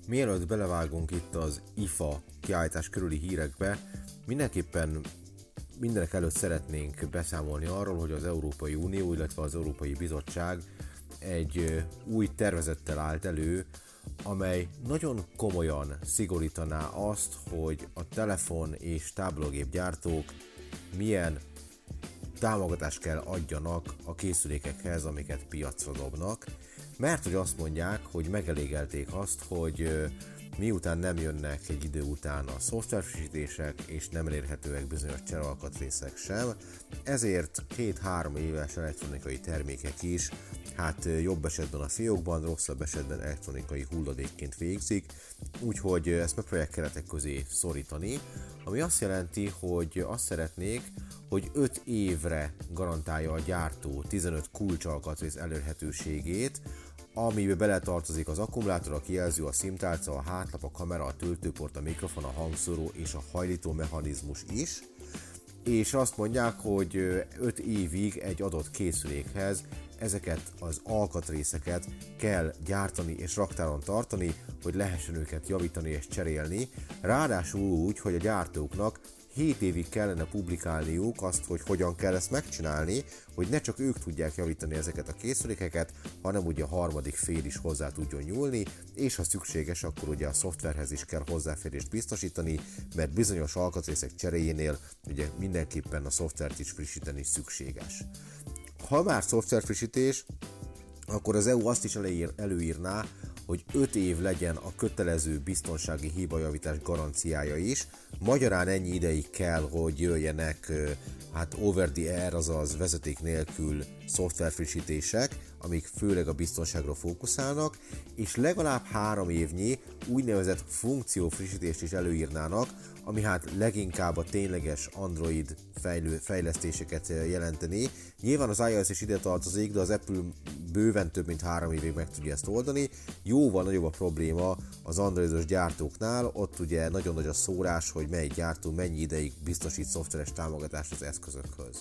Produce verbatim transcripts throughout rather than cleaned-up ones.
Mielőtt belevágunk itt az i ef á kiállítás körüli hírekbe, mindenképpen mindenek előtt szeretnénk beszámolni arról, hogy az Európai Unió, illetve az Európai Bizottság egy új tervezettel állt elő, amely nagyon komolyan szigorítaná azt, hogy a telefon és táblagép gyártók milyen támogatást kell adjanak a készülékekhez, amiket piacra dobnak, mert hogy azt mondják, hogy megelégelték azt, hogy miután nem jönnek egy idő után a szoftverfrissítések, és nem elérhetőek bizonyos cserealkatrészek sem, ezért két-három éves elektronikai termékek is, hát jobb esetben a fiókban, rosszabb esetben elektronikai hulladékként végzik, úgyhogy ezt megpróbálják keretek közé szorítani, ami azt jelenti, hogy azt szeretnék, hogy öt évre garantálja a gyártó tizenöt kulcsalkatrész elérhetőségét, amiben beletartozik az akkumulátor, a kijelző, a szimtárca, a hátlap, a kamera, a töltőport, a mikrofon, a hangszóró és a hajlító mechanizmus is. És azt mondják, hogy öt évig egy adott készülékhez ezeket az alkatrészeket kell gyártani és raktáron tartani, hogy lehessen őket javítani és cserélni. Ráadásul úgy, hogy a gyártóknak hét évig kellene publikálniuk azt, hogy hogyan kell ezt megcsinálni, hogy ne csak ők tudják javítani ezeket a készülékeket, hanem ugye a harmadik fél is hozzá tudjon nyúlni, és ha szükséges, akkor ugye a szoftverhez is kell hozzáférést biztosítani, mert bizonyos alkatrészek cseréjénél ugye mindenképpen a szoftvert is frissíteni szükséges. Ha már szoftverfrissítés, akkor az é u azt is előír, előírná, hogy öt év legyen a kötelező biztonsági hibajavítás garanciája is. Magyarán ennyi ideig kell, hogy jöjjenek hát over the air, azaz vezeték nélkül szoftverfrissítések, amik főleg a biztonságra fókuszálnak, és legalább három évnyi úgynevezett funkciófrissítést is előírnának, ami hát leginkább a tényleges Android fejlő, fejlesztéseket jelenteni. Nyilván az iOS is ide tartozik, de az Apple bőven több mint három évig meg tudja ezt oldani. Jóval nagyobb a probléma az androidos gyártóknál, ott ugye nagyon nagy a szórás, hogy melyik gyártó mennyi ideig biztosít szoftveres támogatást az eszközökhöz.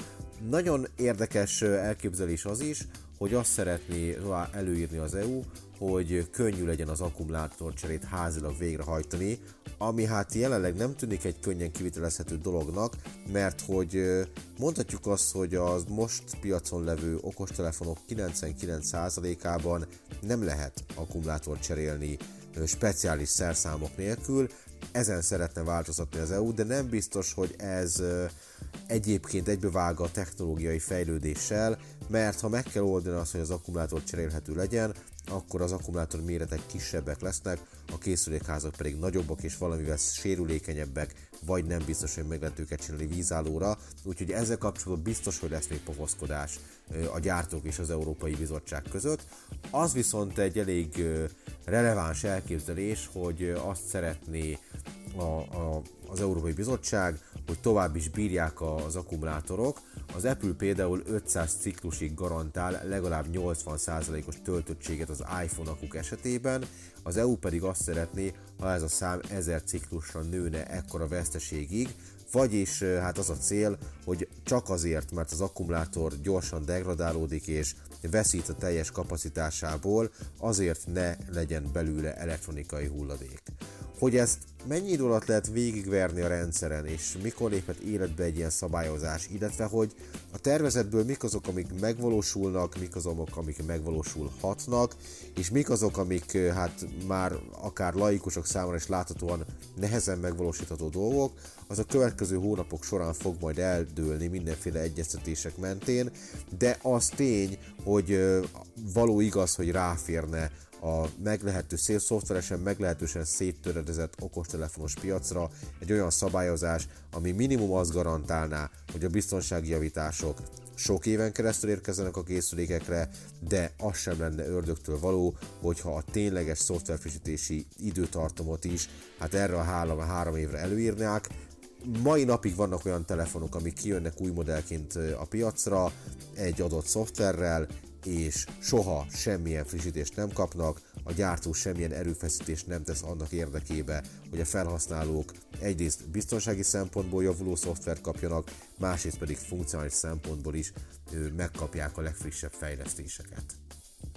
Nagyon érdekes elképzelés az is, hogy azt szeretné előírni az é u, hogy könnyű legyen az akkumulátorcserét házilag végrehajtani, ami hát jelenleg nem tűnik egy könnyen kivitelezhető dolognak, mert hogy mondhatjuk azt, hogy az most piacon levő okostelefonok kilencvenkilenc százalékában nem lehet akkumulátort cserélni speciális szerszámok nélkül. Ezen szeretne változtatni az é u, de nem biztos, hogy ez egyébként egybevág a technológiai fejlődéssel, mert ha meg kell oldani azt, hogy az akkumulátor cserélhető legyen, akkor az akkumulátor méretek kisebbek lesznek, a készülékházak pedig nagyobbak és valamivel sérülékenyebbek, vagy nem biztos, hogy meg lehet őket csinálni vízállóra, úgyhogy ezzel kapcsolatban biztos, hogy lesz még pofoszkodás a gyártók és az Európai Bizottság között. Az viszont egy elég releváns elképzelés, hogy azt szeretné a, a, az Európai Bizottság, hogy tovább is bírják az akkumulátorok. Az Apple például ötszáz ciklusig garantál legalább nyolcvan százalékos töltöttséget az iPhone akuk esetében, az é u pedig azt szeretné, ha ez a szám ezer ciklusra nőne ekkora veszteségig, vagyis hát az a cél, hogy csak azért, mert az akkumulátor gyorsan degradálódik és veszít a teljes kapacitásából, azért ne legyen belőle elektronikai hulladék. Hogy ezt mennyi idő alatt lehet végigverni a rendszeren, és mikor léphet életbe egy ilyen szabályozás, illetve hogy a tervezetből mik azok, amik megvalósulnak, mik azok, amik megvalósulhatnak, és mik azok, amik hát már akár laikusok számára is láthatóan nehezen megvalósítható dolgok, az a következő hónapok során fog majd eldőlni mindenféle egyeztetések mentén, de az tény, hogy való igaz, hogy ráférne a meglehető szép szoftveresen meglehetősen széttöredezett okostelefonos piacra egy olyan szabályozás, ami minimum azt garantálná, hogy a biztonsági javítások sok éven keresztül érkezzenek a készülékekre, de az sem lenne ördögtől való, hogyha a tényleges szoftverfrissítési időtartamot is hát erre a három, három évre előírnák. Mai napig vannak olyan telefonok, amik kijönnek új modellként a piacra egy adott szoftverrel, és soha semmilyen frissítést nem kapnak, a gyártó semmilyen erőfeszítést nem tesz annak érdekébe, hogy a felhasználók egyrészt biztonsági szempontból javuló szoftvert kapjanak, másrészt pedig funkcionális szempontból is megkapják a legfrissebb fejlesztéseket.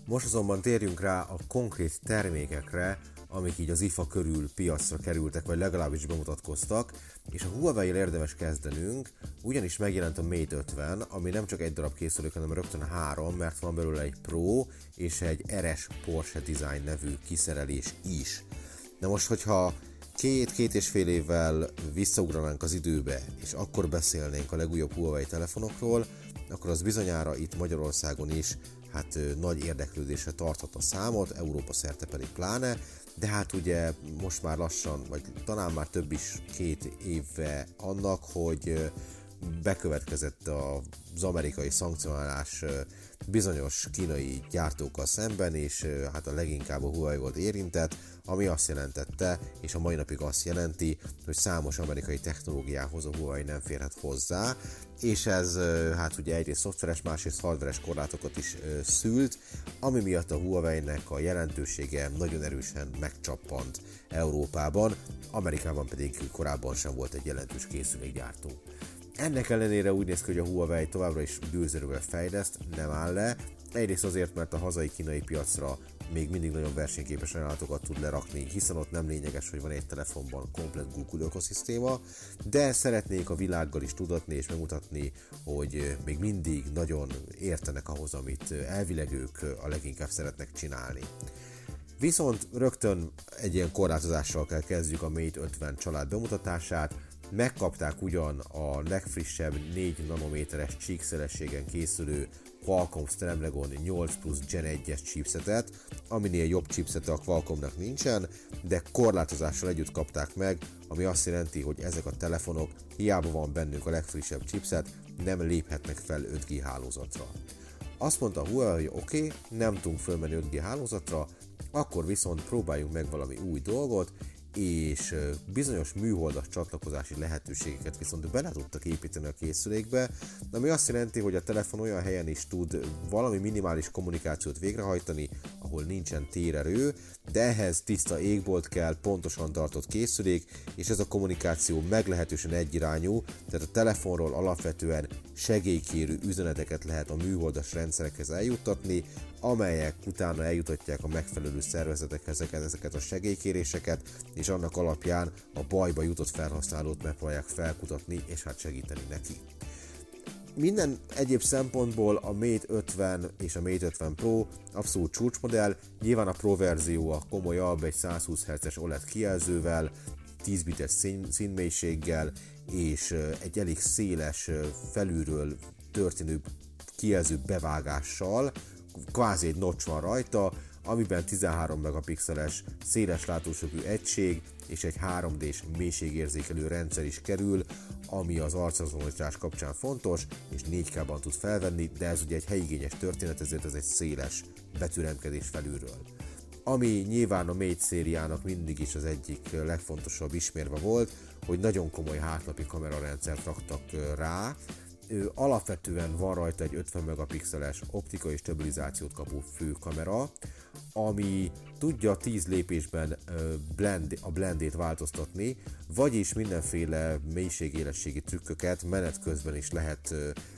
Most azonban térjünk rá a konkrét termékekre, amik így az i ef á körül piacra kerültek, vagy legalábbis bemutatkoztak, és a Huawei-el érdemes kezdenünk, ugyanis megjelent a Mate ötven, ami nem csak egy darab készülék, hanem rögtön három, mert van belőle egy Pro és egy er es Porsche Design nevű kiszerelés is. Na most, hogyha két-két és fél évvel visszaugranánk az időbe, és akkor beszélnénk a legújabb Huawei telefonokról, akkor az bizonyára itt Magyarországon is hát nagy érdeklődésre tarthat a számot, Európa szerte pedig pláne, de hát ugye most már lassan, vagy talán már több is két éve annak, hogy bekövetkezett az amerikai szankcionálás bizonyos kínai gyártókkal szemben, és hát a leginkább a Huawei volt érintett, ami azt jelentette, és a mai napig azt jelenti, hogy számos amerikai technológiához a Huawei nem férhet hozzá, és ez hát ugye egyrészt szoftveres, másrészt hardveres korlátokat is szült, ami miatt a Huawei-nek a jelentősége nagyon erősen megcsappant Európában, Amerikában pedig korábban sem volt egy jelentős készülékgyártó. Ennek ellenére úgy néz ki, hogy a Huawei továbbra is bőzerővel fejleszt, nem áll le. Egyrészt azért, mert a hazai kínai piacra még mindig nagyon versenyképes ajánlatokat tud lerakni, hiszen ott nem lényeges, hogy van egy telefonban komplet Google ökoszisztéma, de szeretnék a világgal is tudatni és megmutatni, hogy még mindig nagyon értenek ahhoz, amit elvileg ők a leginkább szeretnek csinálni. Viszont rögtön egy ilyen korlátozással kell kezdjük a Mate ötven család bemutatását. Megkapták ugyan a legfrissebb négy nanométeres csíkszelességen készülő Qualcomm Snapdragon nyolc plusz Gen egyes chipsetet, aminél jobb chipsete a Qualcommnak nincsen, de korlátozással együtt kapták meg, ami azt jelenti, hogy ezek a telefonok, hiába van bennük a legfrissebb chipset, nem léphetnek fel öt G hálózatra. Azt mondta a Huawei, hogy oké, okay, nem tudunk fölmenni öt G hálózatra, akkor viszont próbáljunk meg valami új dolgot, és bizonyos műholdas csatlakozási lehetőségeket viszont bele tudtak építeni a készülékbe, ami azt jelenti, hogy a telefon olyan helyen is tud valami minimális kommunikációt végrehajtani, ahol nincsen térerő, de ehhez tiszta égbolt kell, pontosan tartott készülék, és ez a kommunikáció meglehetősen egyirányú, tehát a telefonról alapvetően segélykérő üzeneteket lehet a műholdas rendszerekhez eljuttatni, amelyek utána eljutatják a megfelelő szervezetekhez ezeket a segélykéréseket, és annak alapján a bajba jutott felhasználót megpróbálják felkutatni, és hát segíteni neki. Minden egyéb szempontból a Mate ötven és a Mate ötven Pro abszolút csúcsmodell, nyilván a Pro verzió a komolyabb, egy százhúsz hertzes o el e dé kijelzővel, tíz bites szín, színmélységgel, és egy elég széles felülről történő kijelző bevágással, kvázi egy notch van rajta, amiben tizenhárom megapixeles széles látósökű egység és egy három dés mélységérzékelő rendszer is kerül, ami az arcazonosítás kapcsán fontos, és négy ká-ban tud felvenni, de ez ugye egy helyigényes történet, ezért ez egy széles betűremkedés felülről. Ami nyilván a Mate szériának mindig is az egyik legfontosabb ismérve volt, hogy nagyon komoly hátlapi kamerarendszert raktak rá. Alapvetően van rajta egy ötven megapixeles optikai stabilizációt kapó főkamera, ami tudja tíz lépésben blend, a blendét változtatni, vagyis mindenféle mélységélességi trükköket menet közben is lehet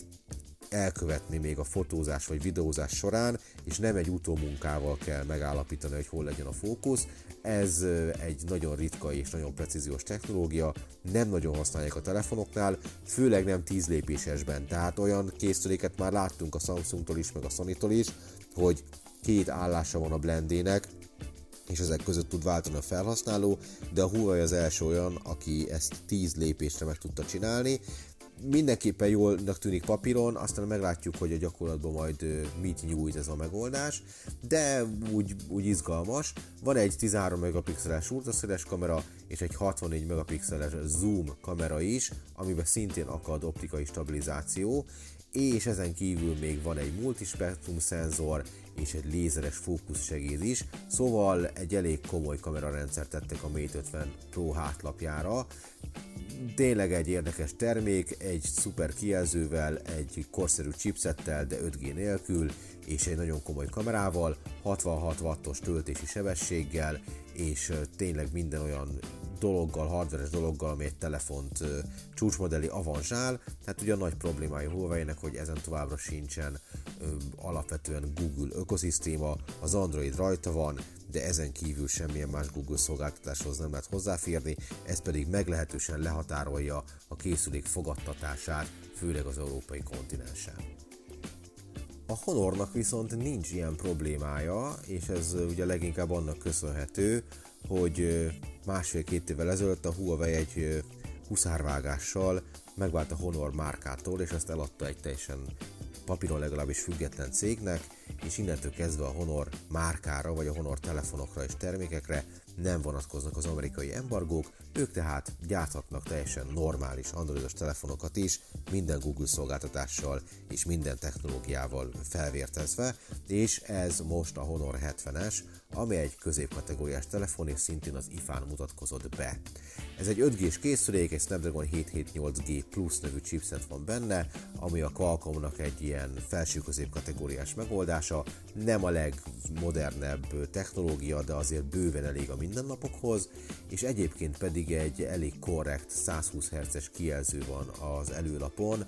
elkövetni még a fotózás vagy videózás során, és nem egy utómunkával kell megállapítani, hogy hol legyen a fókusz. Ez egy nagyon ritka és nagyon precíziós technológia, nem nagyon használják a telefonoknál, főleg nem tíz lépésesben, tehát olyan készüléket már láttunk a Samsungtól is, meg a Sonytól is, hogy két állása van a blendének, és ezek között tud váltani a felhasználó, de a Huawei az első olyan, aki ezt tíz lépésre meg tudta csinálni. Mindenképpen jólnak tűnik papíron, aztán meglátjuk, hogy a gyakorlatban majd mit nyújt ez a megoldás, de úgy, úgy izgalmas. Van egy tizenhárom megapixeles ultraszéles kamera és egy hatvannégy megapixeles zoom kamera is, amiben szintén akad optikai stabilizáció, és ezen kívül még van egy multispektrum szenzor és egy lézeres fókuszsegéd is, szóval egy elég komoly kamerarendszert tettek a Mate ötven Pro hátlapjára. Tényleg egy érdekes termék, egy szuper kijelzővel, egy korszerű chipsettel, de öt G nélkül, és egy nagyon komoly kamerával, hatvanhat wattos töltési sebességgel, és tényleg minden olyan dologgal, hardveres dologgal, ami egy telefont ö, csúcsmodellé avanzsál. Hát ugye a nagy problémája Huawei-nek, hogy ezen továbbra sincsen ö, alapvetően Google ökoszisztéma, az Android rajta van, de ezen kívül semmilyen más Google szolgáltatáshoz nem lehet hozzáférni, ez pedig meglehetősen lehatárolja a készülék fogadtatását, főleg az európai kontinensen. A Honornak viszont nincs ilyen problémája, és ez ugye leginkább annak köszönhető, hogy másfél-két évvel ezelőtt a Huawei egy huszárvágással megvált a Honor márkától, és ezt eladta egy teljesen papíron legalábbis független cégnek, és innentől kezdve a Honor márkára, vagy a Honor telefonokra és termékekre nem vonatkoznak az amerikai embargók, ők tehát gyárthatnak teljesen normális androidos telefonokat is, minden Google szolgáltatással és minden technológiával felvértezve, és ez most a Honor hetvenes, ami egy középkategóriás telefon, és szintén az i ef á-n mutatkozott be. Ez egy öt gés készülék, egy Snapdragon hétszázhetvennyolc G Plus nevű chipset van benne, ami a Qualcommnak egy ilyen felső középkategóriás megoldása, nem a legmodernebb technológia, de azért bőven elég a mindennapokhoz, és egyébként pedig egy elég korrekt százhúsz hertzes kijelző van az előlapon,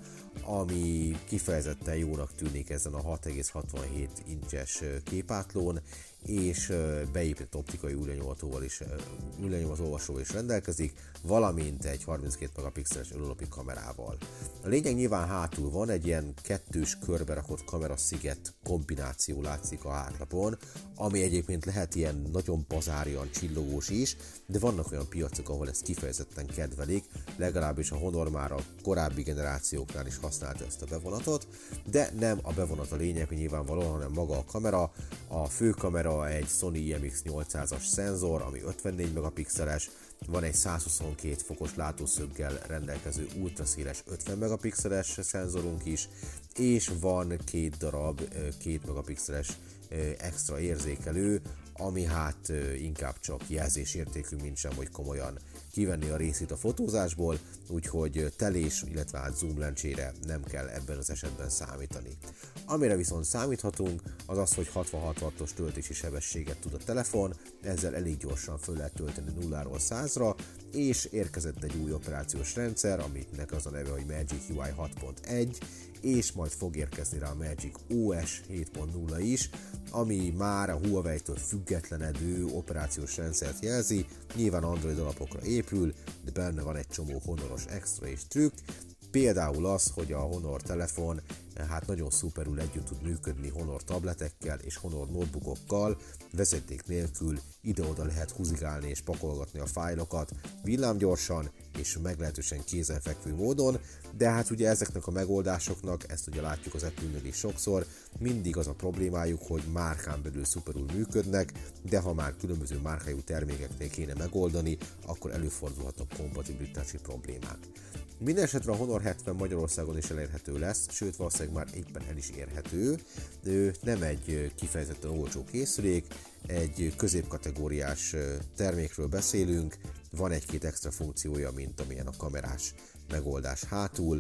ami kifejezetten jónak tűnik ezen a hat egész hatvanhét incses képátlón, és beépített optikai űrlenyomatóval is, űrlenyomatolvasóval is rendelkezik, valamint egy harminckét megapixeles előlapi kamerával. A lényeg nyilván hátul van, egy ilyen kettős körbe rakott kamerasziget kombináció látszik a hátlapon, ami egyébként lehet ilyen nagyon bazárian csillogós is, de vannak olyan piacok, ahol ezt kifejezetten kedvelik, legalábbis a Honor már a korábbi generációknál is használta ezt a bevonatot, de nem a bevonat a lényeg nyilvánvalóan, hanem maga a kamera. A főkamera egy Sony i em iksz nyolcszázas szenzor, ami ötvennégy megapixeles, van egy százhuszonkettő fokos látószöggel rendelkező ultraszéles ötven megapixeles szenzorunk is, és van két darab két megapixeles extra érzékelő, ami hát inkább csak jelzésértékű, mint sem, hogy komolyan kivenni a részét a fotózásból, úgyhogy telés, illetve hát zoom lencsére nem kell ebben az esetben számítani. Amire viszont számíthatunk, az az, hogy hatvanhat wattos töltési sebességet tud a telefon, ezzel elég gyorsan föl lehet tölteni nulláról százra, és érkezett egy új operációs rendszer, aminek az a neve, hogy Magic u i hat pont egy, és majd fog érkezni rá a Magic o es hét pont nulla is, ami már a Huawei-től függetlenedő operációs rendszert jelzi, nyilván Android alapokra épül, de benne van egy csomó honoros extra és trükk, például az, hogy a Honor telefon hát nagyon szuperül együtt tud működni Honor tabletekkel és Honor notebookokkal, vezeték nélkül ide-oda lehet húzigálni és pakolgatni a fájlokat villámgyorsan és meglehetősen kézenfekvő módon, de hát ugye ezeknek a megoldásoknak, ezt ugye látjuk az Apple-nél is sokszor, mindig az a problémájuk, hogy márkán belül szuperül működnek, de ha már különböző márkájú termékeknél kéne megoldani, akkor előfordulhatnak kompatibilitási problémák. Mindenesetre a Honor hetven Magyarországon is elérhető lesz, sőt valószínűleg már éppen el is érhető. Nem egy kifejezetten olcsó készülék, egy középkategóriás termékről beszélünk, van egy-két extra funkciója, mint amilyen a kamerás megoldás hátul,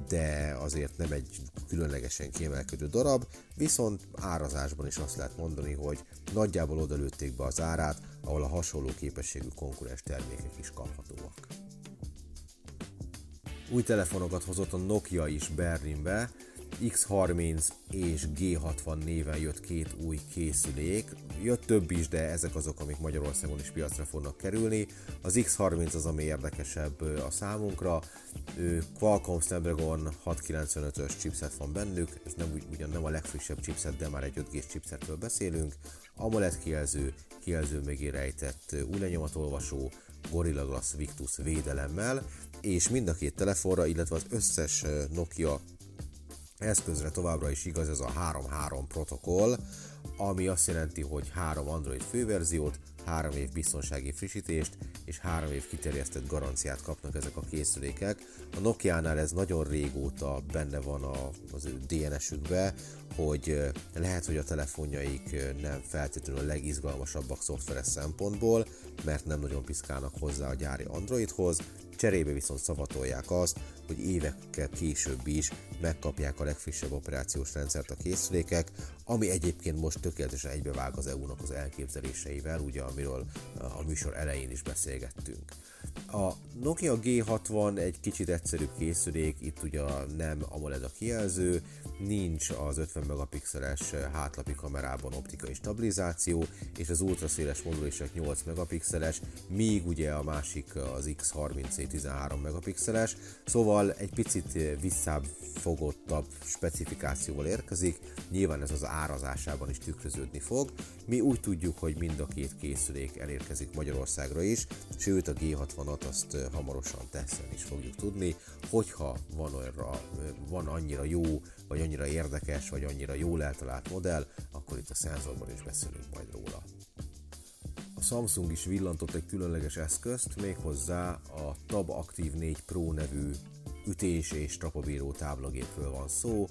de azért nem egy különlegesen kiemelkedő darab, viszont árazásban is azt lehet mondani, hogy nagyjából odalőtték be az árát, ahol a hasonló képességű konkurens termékek is kaphatóak. Új telefonokat hozott a Nokia is Berlinbe, iksz harminc és gé hatvan néven jött két új készülék, jött több is, de ezek azok, amik Magyarországon is piacra fognak kerülni. Az iksz harminc az, ami érdekesebb a számunkra, Qualcomm Snapdragon hatszázkilencvenötös chipset van bennük, ez nem, ugyan nem a legfrissebb chipset, de már egy öt gés chipsetről beszélünk, AMOLED kijelző, kijelző mögé rejtett új lenyomatolvasó, Gorilla Glass Victus védelemmel, és mind a két telefonra, illetve az összes Nokia eszközre továbbra is igaz ez a három három protokoll, ami azt jelenti, hogy három Android főverziót, három év biztonsági frissítést és három év kiterjesztett garanciát kapnak ezek a készülékek. A Nokiánál ez nagyon régóta benne van a, az ő dé en es-ükbe, hogy lehet, hogy a telefonjaik nem feltétlenül a legizgalmasabbak szoftveres szempontból, mert nem nagyon piszkálnak hozzá a gyári Androidhoz, cserébe viszont szavatolják azt, hogy évekkel később is megkapják a legfrissebb operációs rendszert a készülékek, ami egyébként most tökéletesen egybevág az é u-nak az elképzeléseivel, ugye amiről a műsor elején is beszélgettünk. A Nokia G hatvan egy kicsit egyszerűbb készülék, itt ugye nem AMOLED a kijelző, nincs az ötven megapixeles hátlapi kamerában optikai stabilizáció, és az ultraszéles modul is csak nyolc megapixeles, míg ugye a másik az X harminc C tizenhárom megapixeles, szóval egy picit visszább fogottabb specifikációval érkezik, nyilván ez az árazásában is tükröződni fog. Mi úgy tudjuk, hogy mind a két készülék elérkezik Magyarországra is, sőt a G hatvanat azt hamarosan tesztelni is fogjuk tudni, hogyha van, olyanra, van annyira jó, vagy annyira érdekes, vagy annyira jól eltalált modell, akkor itt a szenzorban is beszélünk majd róla. A Samsung is villantott egy különleges eszközt, méghozzá a Tab Active négy Pro nevű ütés és strapabíró táblagépről van szó,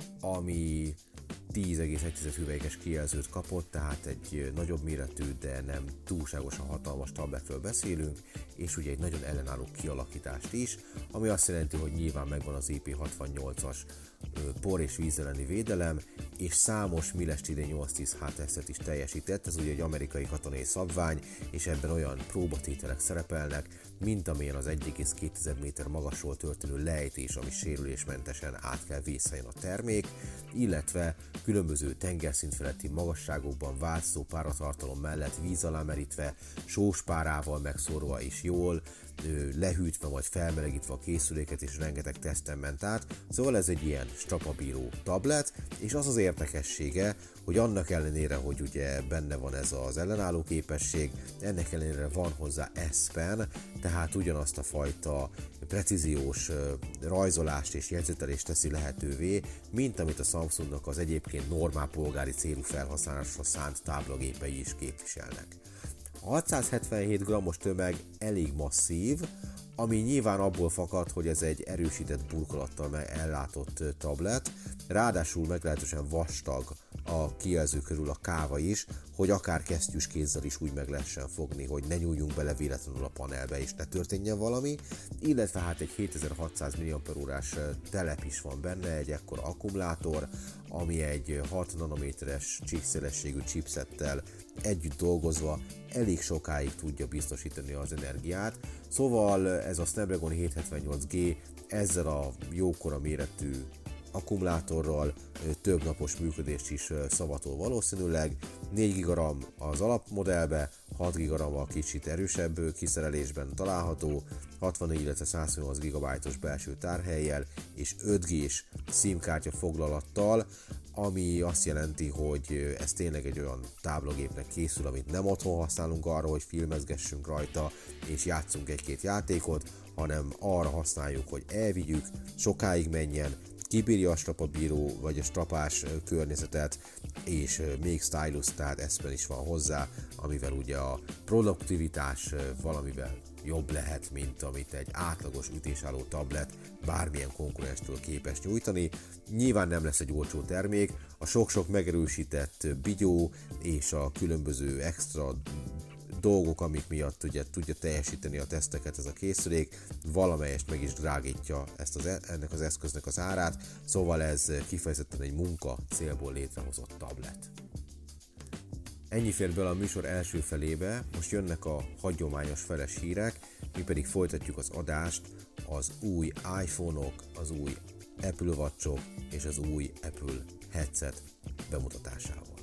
ami tíz egész egy hüvelykes kijelzőt kapott, tehát egy nagyobb méretű, de nem túlságosan hatalmas tabletről beszélünk, és ugye egy nagyon ellenálló kialakítást is, ami azt jelenti, hogy nyilván megvan az I P hatvannyolcas por és víz elleni védelem, és számos Miles-T D nyolcszáztíz H tesztet is teljesített, ez ugye egy amerikai katonai szabvány, és ebben olyan próbatételek szerepelnek, mint amilyen az egy egész két méter magasról történő lejtés, ami sérülésmentesen át kell vészeljen a termék, illetve különböző tengerszint feletti magasságokban változó páratartalom mellett víz alá merítve, sós párával megszórva is jól, lehűtve vagy felmelegítve a készüléket, és rengeteg teszten ment át, szóval ez egy ilyen strapabíró tablet, és az az érdekessége, hogy annak ellenére, hogy ugye benne van ez az ellenálló képesség, ennek ellenére van hozzá S Pen, tehát ugyanazt a fajta precíziós rajzolást és jegyzetelést teszi lehetővé, mint amit a Samsungnak az egyébként normál polgári célú felhasználásra szánt táblagépei is képviselnek. A hatszázhetvenhét grammos tömeg elég masszív, ami nyilván abból fakad, hogy ez egy erősített burkolattal ellátott tablet, ráadásul meglehetősen vastag a kijelző körül a káva is, hogy akár kesztyűs kézzel is úgy meg lehessen fogni, hogy ne nyúljunk bele véletlenül a panelbe és ne történjen valami, illetve hát egy hétezer-hatszáz milliampere-órás telep is van benne, egy ekkora akkumulátor, ami egy hat nanométeres csíkszélességű chipsettel együtt dolgozva elég sokáig tudja biztosítani az energiát, szóval ez a Snapdragon hétszázhetvennyolc G ezzel a jókora méretű akkumulátorral több napos működést is szavatol valószínűleg, négy giga RAM az alapmodellbe, hat giga RAM a kicsit erősebb kiszerelésben található, hatvannégy, illetve százhuszonnyolc gigabájtos belső tárhellyel és öt G-s SIM-kártya foglalattal, ami azt jelenti, hogy ez tényleg egy olyan táblagépnek készül, amit nem otthon használunk arra, hogy filmezgessünk rajta és játszunk egy-két játékot, hanem arra használjuk, hogy elvigyük, sokáig menjen, kibírja a strapabíró vagy a strapás környezetet, és még stylus, tehát S Pen is van hozzá, amivel ugye a produktivitás valamivel jobb lehet, mint amit egy átlagos ütésálló tablet bármilyen konkurenstől képes nyújtani. Nyilván nem lesz egy olcsó termék, a sok-sok megerősített bigyó és a különböző extra dolgok, amik miatt ugye tudja teljesíteni a teszteket ez a készülék, valamelyest meg is drágítja ezt az, ennek az eszköznek az árát, szóval ez kifejezetten egy munka célból létrehozott tablet. Ennyi fért bele a műsor első felébe, most jönnek a hagyományos feles hírek, mi pedig folytatjuk az adást az új iPhone-ok, az új Apple Watch-ok és az új Apple headset bemutatásával.